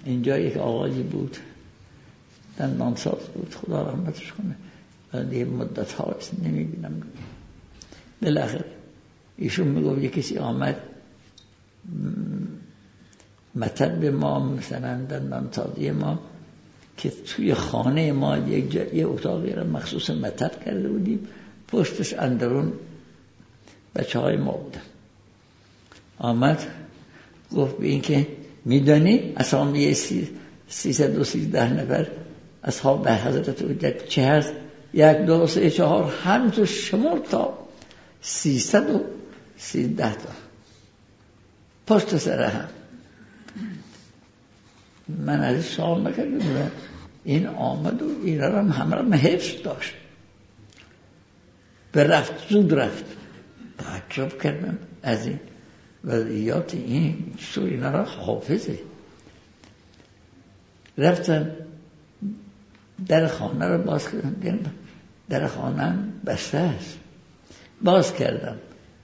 اینجا یک آقایی بود دندانساز بود، خدا رحمتش کنه، بعد یه مدت ها نمیبینم. بالاخره ایشون میگفت یه کسی آمد مطب به ما، مثلا دندانسازی ما، که توی خانه ما یه اتاقی را مخصوص مطب کرده بودیم، پشتش اندرون بچه های ما بودن. آمد گفت به این که میدانی اسامی 313 نفر اصحاب حضرت حجت چه هست؟ 1 2 3 4 همینطور شمار تا 313 تا پشت سر هم. من از سوال نکردم، این آمد و این را هم همه را حفظ داشت، به رفت زود رفت. تعجب کردم از این وضعیات، این چطور اینا را حافظه. رفتم در خانه را باز کردم، در خانه بسته است. باز کردم،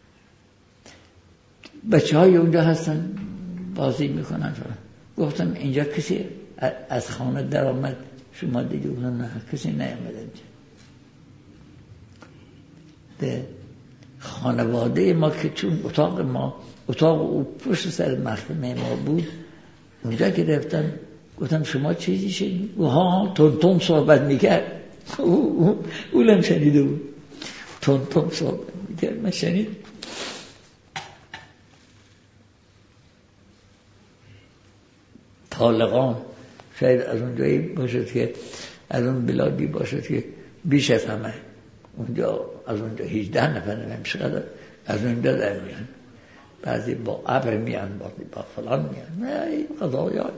بچه های اونجا هستن بازی میکنن. گفتم اینجا کسی از خانه در آمد شما دیگه؟ گفتن نه کسی نیامد اینجا. به خانواده ما که چون اتاق او پشت سر محکمه ما بود، اونجا که رفتم گفتم شما چیزی شنید؟ ها تون صحبت میکرد. اولم شنیده بود، تون صحبت میکرد. من شنید. طالقان شاید از اونجایی باشد که از اون بلادی باشد که بیش از همه اونجا، از اونجا 18 نفر نمیشه از اونجا در میان، بعضی با ابر میان، با فلان میان. نه این قضایا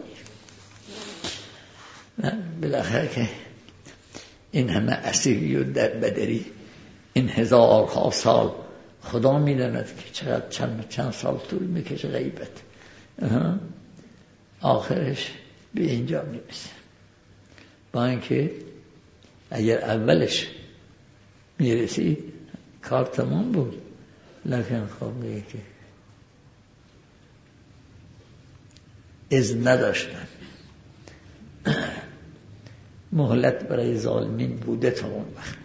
نه. بالاخره که این همه اسیری و در بدری، این هزارها سال، خدا میداند که چقدر چند سال طول میکشه غیبت، آخرش به اینجا میرسه. با اینکه اگر اولش میرسی کار تمام بود، لکن خب میگه که اذن نداشتن. مهلت برای ظالمین بوده تا اون وقت.